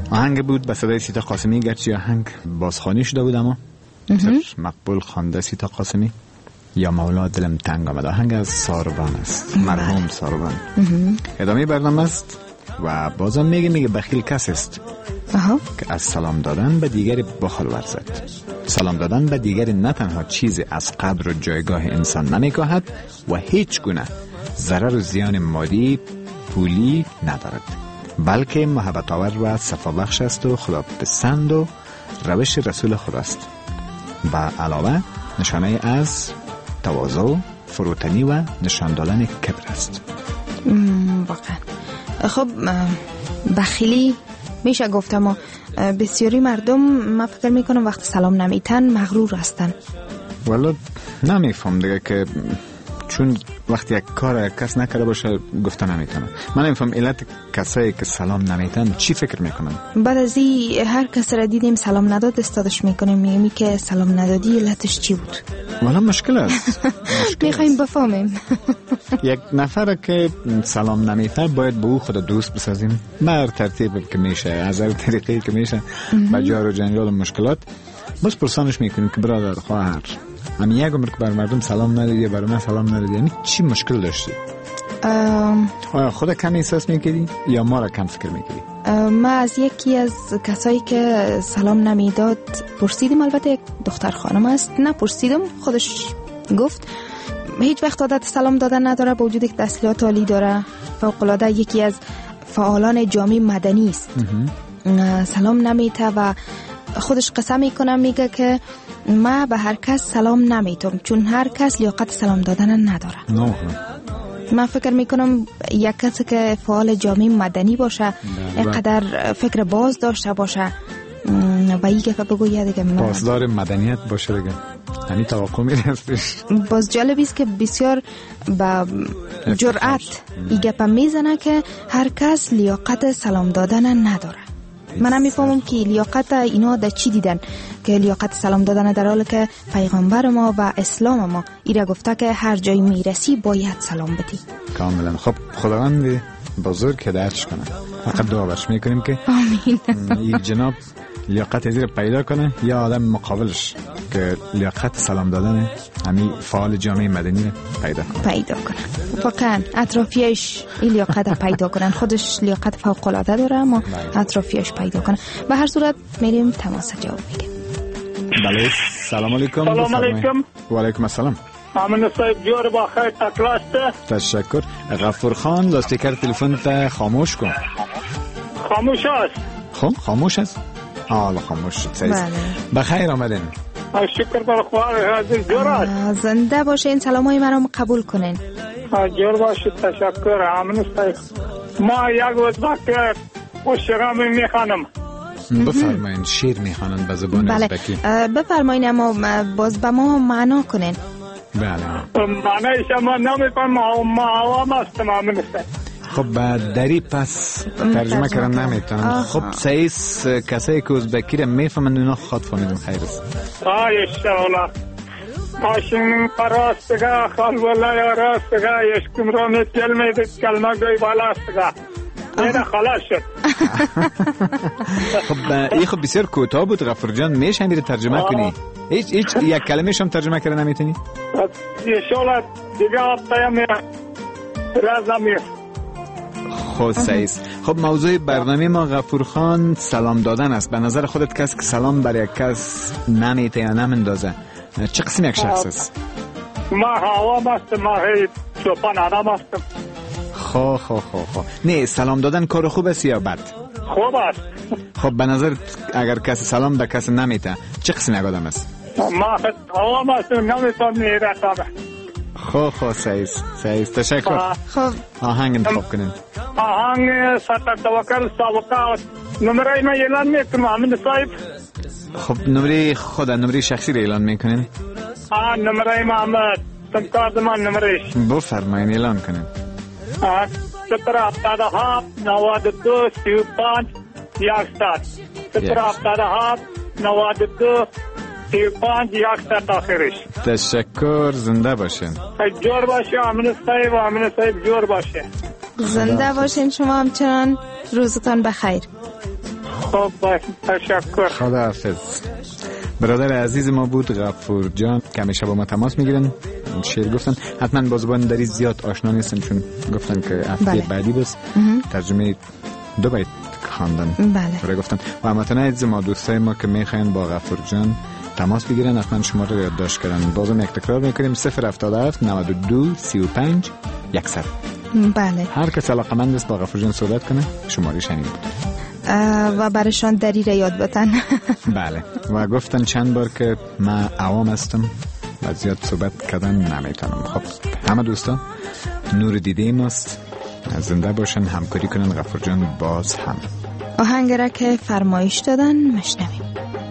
آهنگ بود به صدای سیتا قاسمی، گرچه آهنگ بازخوانی شده بود اما مقبول خوانده سیتا قاسمی. یا مولا دلم تنگ آمد، آهنگ از ساروان است، مرحوم ساروان. ادامه برنامه است و بازم میگه میگه بخیل کس است که از سلام دادن به دیگری بخل ورزد. سلام دادن به دیگری نه تنها چیزی از قدر و جایگاه انسان نمیکاهد و هیچ گونه ضرر و زیان مادی پولی ندارد، بلکه محبت آور و صفا بخش است و خدا پسند و روش رسول خداست. و علاوه نشانه از تواضع، فروتنی و نشان دادن کبر است. واقعا خب بخیلی میشه گفتم بسیاری مردم من فکر میکنم وقت سلام نمیتن مغرور هستن. والا نمیفهم دیگه که چون وقتی یک کار کس نکرده باشه گفته نمیتونه. من نمیفهم علت کسایی که سلام نمیتن چی فکر میکنن. بعد از این هر کس را دیدیم سلام نداد استادش میکنیم، میگیم که سلام ندادی علتش چی بود؟ والا مشکل است. میخوایم بفهمیم. یک نفر که سلام نمیته باید به او خود دوست بسازیم بر ترتیب که میشه، از هر طریقی که میشه، با جار و جنجال و مشکلات. بس پرسانش میکنیم که برادر خواهر همین یک عمر که بر مردم سلام ندادی، برای من سلام ندادی، یعنی چی مشکل داشتی؟ آیا خود کم احساس میکردی یا ما را کم فکر میکردی؟ ما از یکی از کسایی که سلام نمیداد پرسیدیم، البته یک دختر خانم است، نه پرسیدم خودش گفت هیچ وقت عادت سلام دادن نداره، با وجودی که تحصیلات عالی داره، فوق العاده یکی از فعالان جامعه مدنی است، سلام نمیده و خودش قسم میکنه میگه که ما به هر کس سلام نمیتم چون هر کس لیاقت سلام دادن نداره. نه من فکر میکنم یک کسی که فعال جامعه مدنی باشه، اینقدر فکر باز داشته باشه و این که بگوید دیگه پاسدار مدنیت باشه دیگه، همین توقع میرستش. باز جالب است که بسیار با جرأت این گپ میزنه که هر کس لیاقت سلام دادن نداره. من هم میفهمم که لیاقت اینا در چی دیدن که لیاقت سلام دادن، در حالی که پیغمبر ما و اسلام ما ایره گفته که هر جای میرسی باید سلام بدی. کاملا. خب خداوند بزرگ هدایتش کنه، فقط دعا برش میکنیم که آمین. این جناب لیاقت ازیر پیدا کنه یا آدم مقابلش که لیاقت سلام دادن همین فعال جامعه مدنی رو پیدا کنه پیدا کنه واقعا اطرافیش این لیاقت پیدا کنن. خودش لیاقت فوق العاده داره اما اطرافیش پیدا کنه. به هر صورت میریم تماس جواب میگیم. بله سلام علیکم. سلام علیکم. و علیکم السلام. امین صاحب جور با خیر تکلاسته. تشکر. غفور خان لاستیکر تلفن تا خاموش کن. خاموش است. خب خاموش است. حالا خاموش شد. بله. بخیر آمدین. شکر بر خدا. حاضر جور است. زنده باشین. سلامای مرا قبول کنین. جور باشید. تشکر. امین صاحب ما یک وقت که خوشگامی میخوانم. بفرمایین. شیر میخوانن به زبان ازبکی. بفرمایین اما باز به ما معنا کنین. بله. معنی شما نمیفهمم. ما عوام هستم. امین صاحب. خب دری پس ترجمه کردن نمیتونم. خب سعیس کسایی که ازبکی رو میفهمن اونا خود فهمیدن. خیر است. آه اشتغالا آشین پراستگاه خالولا راستگاه اشکم رو میتیل میدید کلمه گوی بالاستگاه میره خلاص شد. خب این خب بسیار کوتاه بود غفور جان، میشه میره ترجمه کنی؟ هیچ هیچ یک کلمه شم ترجمه کردن نمیتونی؟ یه شغلت دیگه آبتایم رازمیر. خب سعیس. خب موضوع برنامه ما غفور خان سلام دادن است. به نظر خودت کس که سلام بر یک کس نمیته یا نمندازه چه قسم یک شخص است؟ ما هوا هستم. ما چوپان آدم هستم. خب خب خب خب نه سلام دادن کار خوب است یا بد؟ خوب است. خب به نظر اگر کسی سلام به کسی نمیته چه قسم یک آدم است؟ ما هوا هستم نمیتونم میرسم. خب خب سعیس سعیس تشکر. خب آهنگ انتخاب کنین. آهنگ سطر توکل سابقات نمره ما اعلان میکنم. امین صاحب خب نمره خود نمره شخصی رو اعلان میکنین؟ آه نمره محمد سمکار زمان نمرهش بفرمایین اعلان کنین. ستر هفتاد هفت نود دو سی و پنج یکصد. ستر هفتاد هفت نود دو سی و پنج یکصد آخرش. تشکر. زنده باشین. جور باشه امین صاحب. امین صاحب جور باشه. زنده باشین شما همچنان. روزتان بخیر. خب باش، تشکر. خداحافظ. برادر عزیز ما بود غفور جان که همیشه با ما تماس میگیرن، شعر گفتن. حتما با زبان دری زیاد آشنا نیستن چون گفتن که هفته بله. بعدی بس ترجمه دو بیت خواندن. بله. گفتن و همتنه عزیز ما دوستای ما که میخواین با غفور جان تماس بگیرن حتما شما رو یادداشت کردن. بازم یک تکرار میکنیم صفر هفتاد و هفت نود و دو سی و پنج صد. بله. هر کس علاقمند است با غفور جان صحبت کنه شماره شنید بود و برشان دری را یاد بتن. بله. و گفتن چند بار که من عوام هستم و زیاد صحبت کردن نمیتونم. خب همه دوستان نور دیده ماست، زنده باشن، همکاری کنن. غفور جان باز هم آهنگ را که فرمایش دادن مشنویم.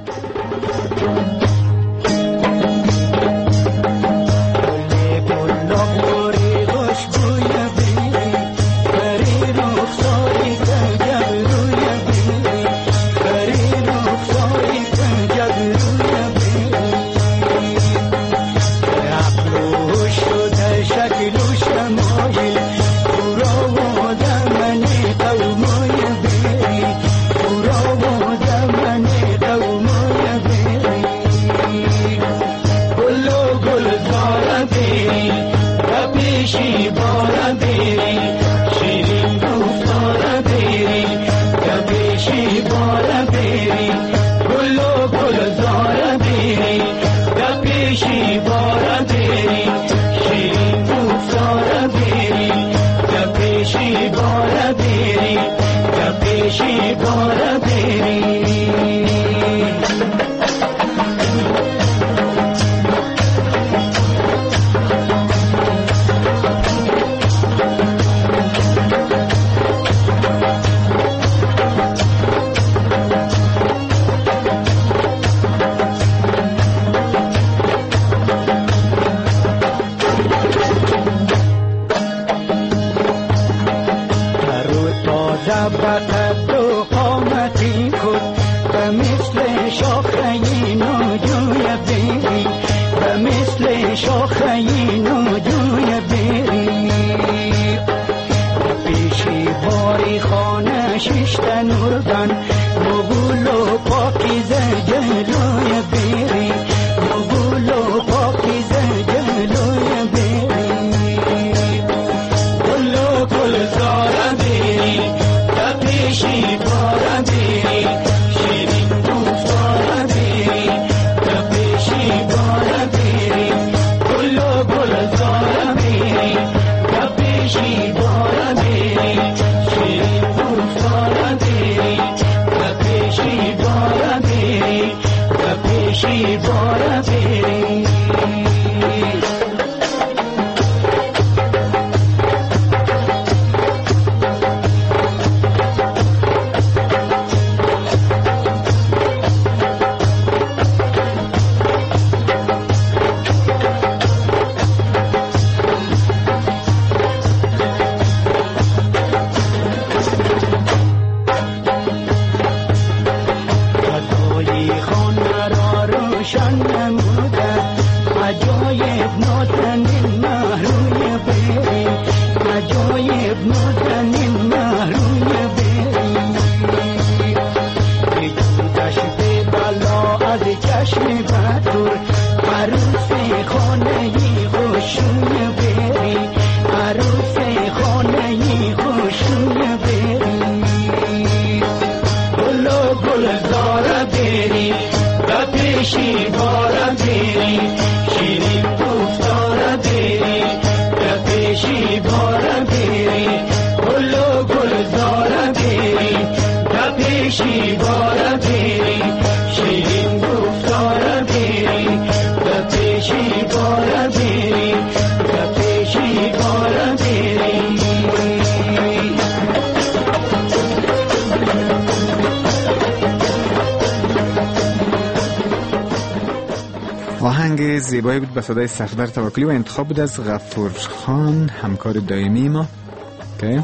آهنگ زیبایی بود به صدای صفدر توکلی و انتخاب بود از غفور خان همکار دائمی ما که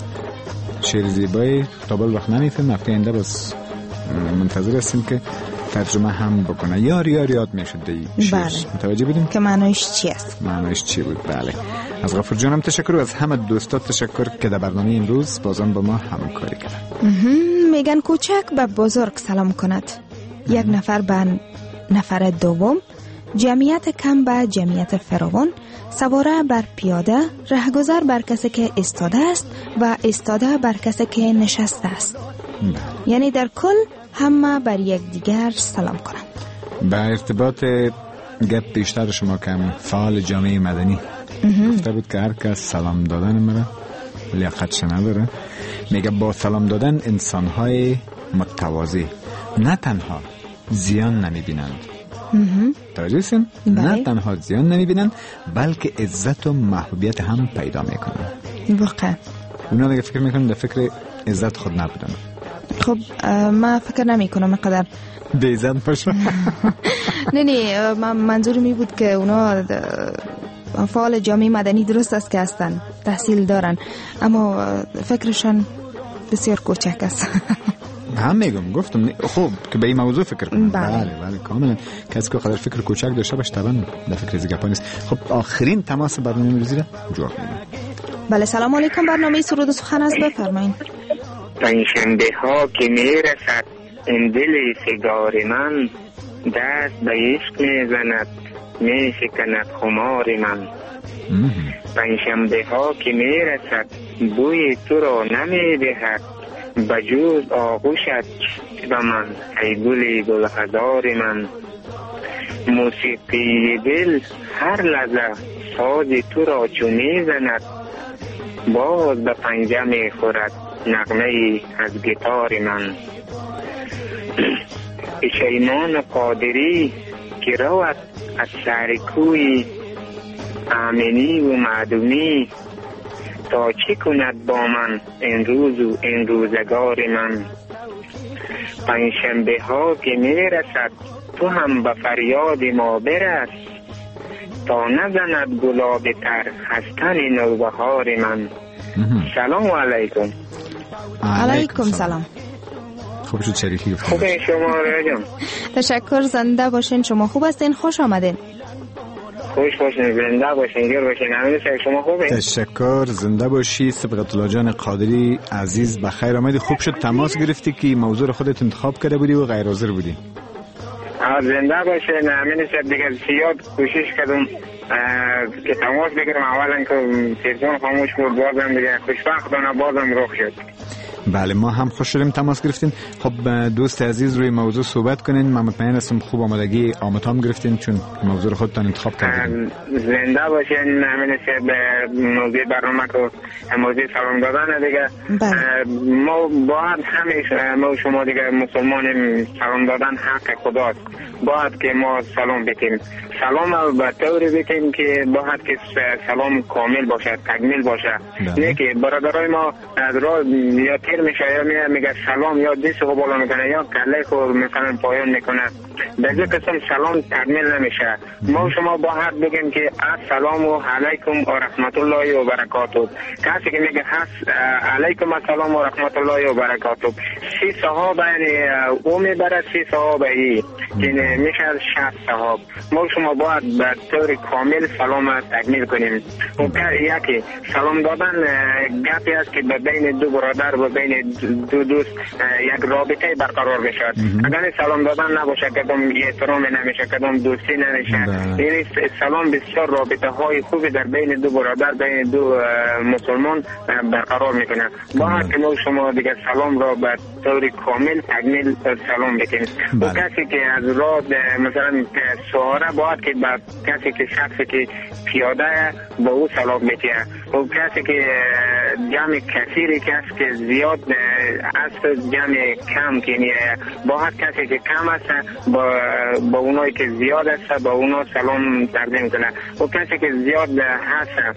شعر زیبایی قابل وقت نمیفهم. هفته آینده بس منتظر هستیم که ترجمه هم بکنه. یار یار یاد میشد دی شعر. بله. متوجه بودیم که معنیش چی است؟ معنیش چی بود. بله. از غفور جانم تشکر و از همه دوستات تشکر که در برنامه امروز بازم با ما همکاری کردن. میگن کوچک به بزرگ سلام کند. یک نفر به نفر دوم، جمعیت کم به جمعیت فراوان، سواره بر پیاده، رهگذر بر کسی که ایستاده است و ایستاده بر کسی که نشسته است. یعنی در کل همه بر یک دیگر سلام کنند. به ارتباط گپ بیشتر شما که فعال جامعه مدنی گفته بود که هر کس سلام دادن مرا لیاقتش نداره. میگه با سلام دادن انسان‌های متواضع نه تنها زیان نمیبینند، توجه هستین؟ نه تنها زیان نمیبینند بلکه عزت و محبوبیت هم پیدا میکنن. واقعا اونا دیگه فکر میکنن در فکر عزت خود نبودن. خب ما فکر نمی کنم مقدر به عزت باشه. نه نه من منظور می بود که اونا فعال جامعه مدنی درست است که هستن، تحصیل دارن، اما فکرشان بسیار کوچک است. هم میگم گفتم خوب که به این موضوع فکر کنم. بله بله کاملا. کسی که خودش فکر کوچک داشته باشه طبعا در فکر زیگپا نیست. خب آخرین تماس برنامه امروزی را جواب میدم. بله سلام علیکم، برنامه سرود و سخن است، بفرمایید. پنجشنبه ها که میرسد این دل سیگار من، دست به عشق میزند میشکند خمار من. پنجشنبه ها که میرسد بوی تو را نمیدهد، بجوز آغوشت به من ای گل گلهزار من. موسیقی دل هر لحظه ساز تو را چو میزند، باز به پنجه میخورد نغمه از گیتار من. پیشیمان قادری که رود از سر کوی امنی و معدومی، تا چی کند با من این روز و این روزگار من. پنجشنبه ها که میرسد تو هم به فریاد ما برس، تا نزند گلاب تر هستن نوبهار من. سلام علیکم. علیکم سلام. خوب شد شریفی گفتم. خوب شما راجم. تشکر، زنده باشین. شما خوب هستین؟ خوش آمدین. خوش باشین، زنده باشین، گیر باشین. همین شما خوبه؟ تشکر، زنده باشی. سبقت الله جان قادری عزیز بخیر آمدی. خوب شد تماس گرفتی که موضوع خودت انتخاب کرده بودی و غیر حاضر بودی. زنده باشین. همین شب دیگه زیاد کوشش کردم که تماس بگیرم. اولا که تلفن خاموش بود، بازم دیگه خوشبختانه بازم رخ شد. بله ما هم خوش شدیم تماس گرفتین. خب دوست عزیز روی موضوع صحبت کنین. من مطمئن هستم خوب آمادگی آمتام گرفتین چون موضوع خودتان انتخاب کردین. زنده باشین. همین به موضوع برنامه که موضوع سلام دادن دیگه ما باید همیشه ما شما دیگه مسلمان سلام دادن حق خداست. باید که ما سلام بکنیم. سلام به طوری بکنیم که باید که سلام کامل باشه، تکمیل باشه. نه که برادرای ما از راه یا تیر میشه یا میگه سلام یا دست رو بالا میکنه یا کله رو مثلا پایان میکنه، به این قسم سلام تکمیل نمیشه. ما شما باید بگیم که السلام علیکم و رحمت الله و برکاته. کسی که میگه هست علیکم السلام و رحمت الله و برکاته، سی صحابه یعنی او میبره سی صحابه ای که میشه شصت صحاب. ما شما باید به طور کامل سلام تکمیل کنیم. و یکی سلام دادن گپی است که به بین دو برادر و بین دو دوست یک رابطه برقرار بشه. اگر سلام دادن نباشه کدام احترام نمیشه، کدام دوستی نمیشه. یعنی سلام بسیار رابطه های خوبی در بین دو برادر، بین دو مسلمان برقرار میکنه. باید که ما شما دیگه سلام را به طور کامل تکمیل سلام بکنیم. و کسی که از راه مثلا سواره باید که به کسی که شخصی که پیاده با او سلام بکنه. و کسی که جمع کثیری کسی که زیاد است جمع کم کنه، باید کسی که کم است با با اونایی که زیاد است با اونا سلام تقدیم کنه. و کسی که زیاد هست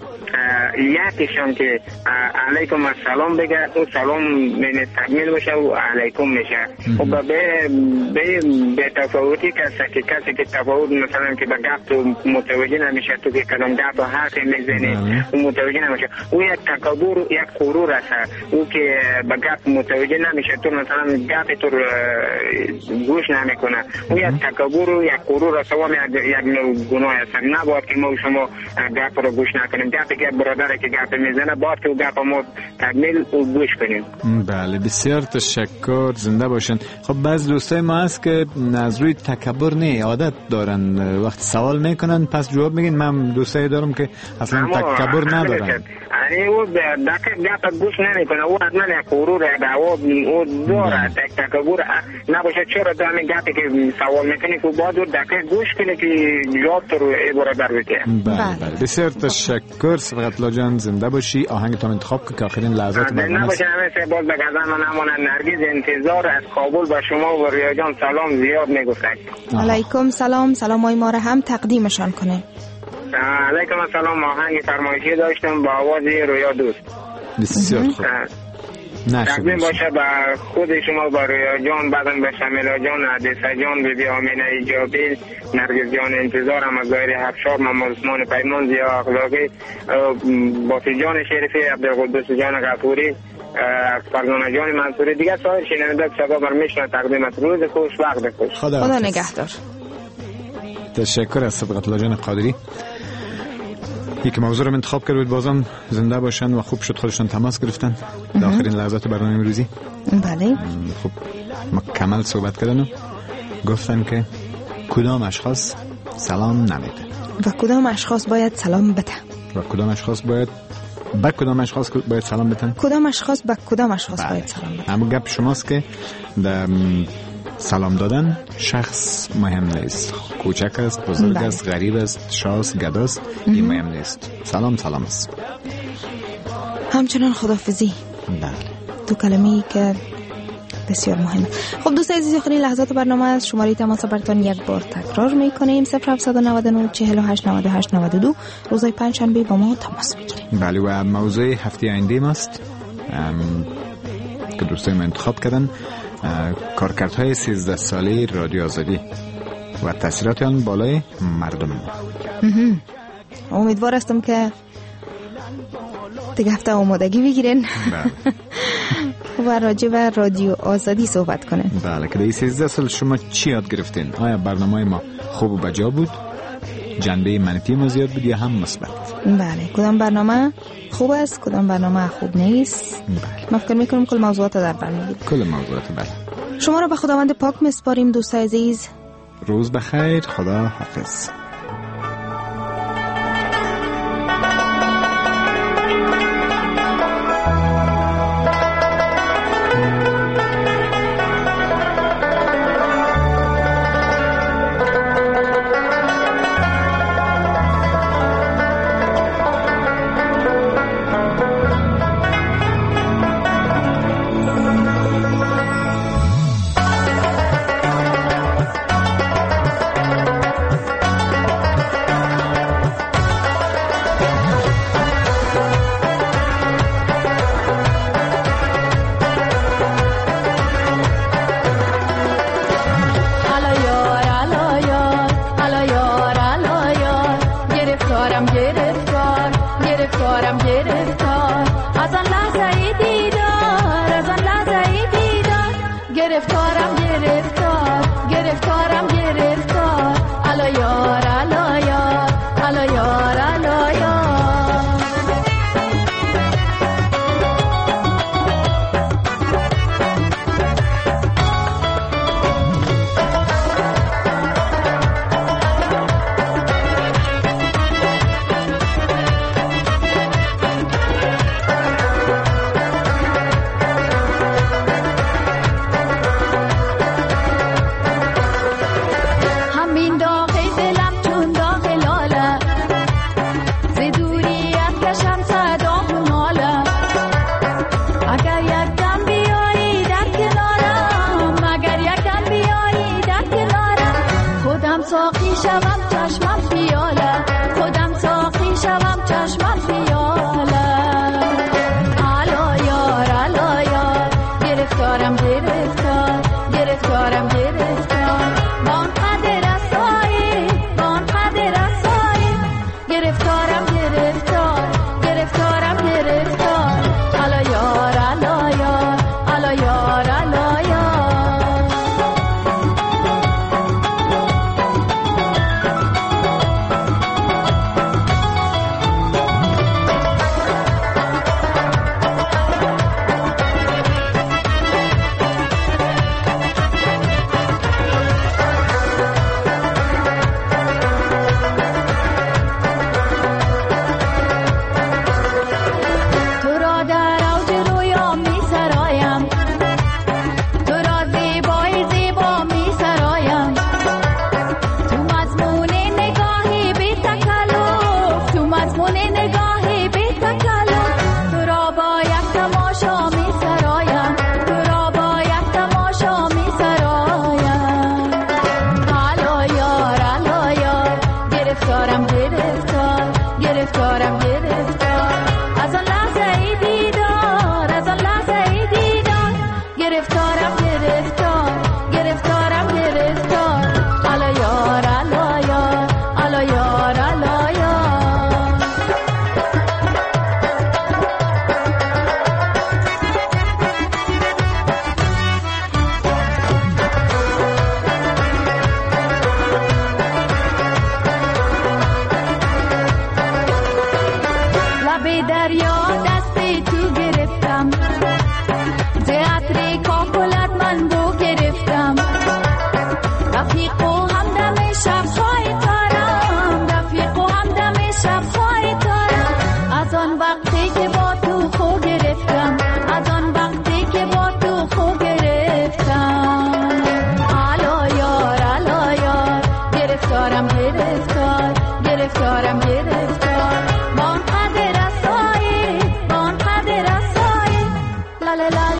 یکیشون که علیکم السلام بگه او سلام من تکمیل بشه و علیکم میشه. و به به به تفاوتی کسی که کسی که تفاوت مثلا که به گپ تو متوجه نمیشه، تو که کدام گپ حرف میزنی و متوجه نمیشه، او یک تکبر یک غرور است او که به گپ متوجه نمیشه، تو مثلا گپ تو گوش نمیکنه، او یک تکبر و یک غرور است و یک نوع گناه است. نباید که ما شما گپ رو گوش نکنیم. گپی که برادر که گپ میزنه باید که گپ ما تکمیل و گوش کنیم. بله بسیار تشکر، زنده باشن. خب بعض دوستای ما هست که از روی تکبر نه عادت دارن، وقت سوال میکنن پس جواب میگن. من دوستای دارم که اصلا تکبر ندارن، یعنی او دقیق گپ گوش نمیکنه، او حتما یک غرور دعوا او داره. تکبر نباشه. چرا تو همین گپی که سوال میکنی که باید دقیق گوش کنی که جواب تو رو برادر بده. بله بله بسیار تشکر. صفقت الله جان زنده باشی. آهنگتون انتخاب که آخرین لحظات برنامه نباشه. همه سه باز به گذر من همون نرگیز انتظار از کابل به شما و ریا جان سلام زیاد میگفتن. علیکم سلام. سلام های ما را هم تقدیمشان کنه. علیکم السلام. آهنگ فرمایشی داشتم با آواز رویا دوست. بسیار خوب. تقدیم باشه به خود شما، با رویا جان، بعدم به شمیلا جان، عدیسه جان، بی بی آمینه ایجابی، نرگس جان انتظارم، از ظاهر حفشار، محمد عثمان پیمان، زیا اخلاقی، باسی جان شریفی، عبدالقدوس جان غفوری، فرزانه جان منصوری، دیگه سایر شنونده شبا بر میشنه. تقدیمت روز خوش، وقت خوش. خدا, خدا نگهدار. تشکر از صفقت الله جان قادری. یک موضوع رو انتخاب کرد بود، بازم زنده باشن و خوب شد خودشان تماس گرفتن در آخرین لحظات برنامه امروزی. بله. خب مکمل صحبت کردن و گفتن که کدام اشخاص سلام نمیده و کدام اشخاص باید سلام بده و کدام اشخاص باید با کدام اشخاص باید سلام بدن. کدام اشخاص با کدام اشخاص باید سلام بدن. اما گپ شماست که در سلام دادن شخص مهم نیست، کوچک است، بزرگ بله. است، غریب است، شاست، گداست، این مهم نیست. سلام سلام است. همچنان خداحافظی. بله. دو کلمه‌ای که بسیار مهمه. خب دوستان عزیز، آخرین لحظات برنامه از شماره تماس براتون یک بار تکرار میکنیم: صفر هفت نه نه چهل و هشت نود و هشت نود و دو. روزهای پنج شنبه با ما تماس بگیرید. بله و موضوع هفته آینده ماست که دوستای من انتخاب کردن، کارکردهای سیزده ساله رادیو آزادی و تاثیرات آن بالای مردم. امیدوار هستم که دیگه هفته آمادگی بگیرین و راجع به رادیو آزادی صحبت کنین. بله که در سیزده سال شما چی یاد گرفتین؟ آیا برنامه ما خوب و بجا بود؟ جنبه منفی ما زیاد بود یا هم مثبت؟ بله. کدام برنامه خوب است، کدام برنامه خوب نیست؟ بله. ما فکر میکنم کل موضوعات در بر میگیریم. کل موضوعات. بله. شما را به خداوند پاک میسپاریم دوستای عزیز. روز بخیر. خدا حافظ. گرفتارم گرفتار گرفتارم گرفتار ورق گرفتم